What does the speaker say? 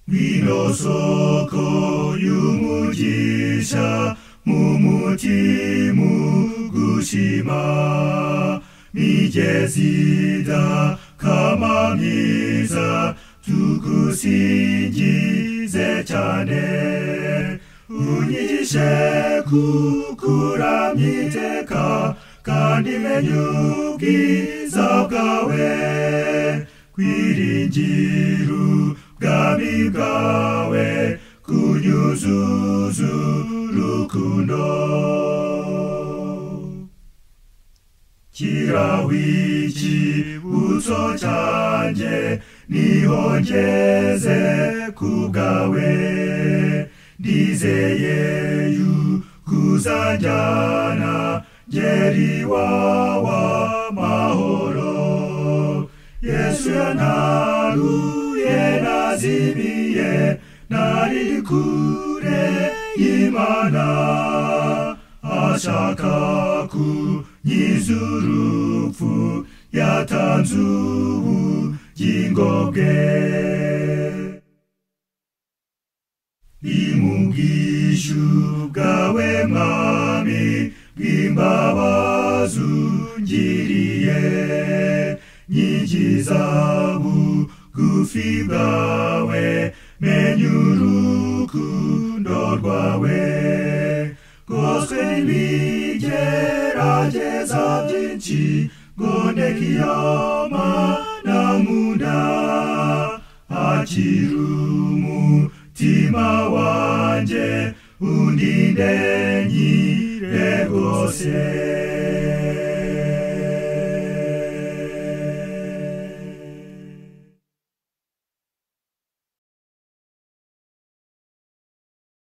ngwino soko y'umugisha mu mutima gushima migezi idakama myiza tugusingize cyane unyigishe kukuramya iteka kandi menye ubwiza bwawe kwiringira ubwami bwawe kunyuzuza urukundo kiraho icyibutso cyanjye niho ngeze ku bwawe ndizeye yuko uzanjyana ngera iwawe amahoro Yesu yantaruye nazimiye nari kure y'Imana ashaka kunkiza urupfu yatanze ubugingo bwe imubwisha ubwawe mwami bw'imbabazi ungiriye nyigiza bugufi bwawe menya urukundo rwawe goswe n'ibigerageza byinshi ngo ndeke iyo mana nkunda akira umutima wanjye undinde nyire rwose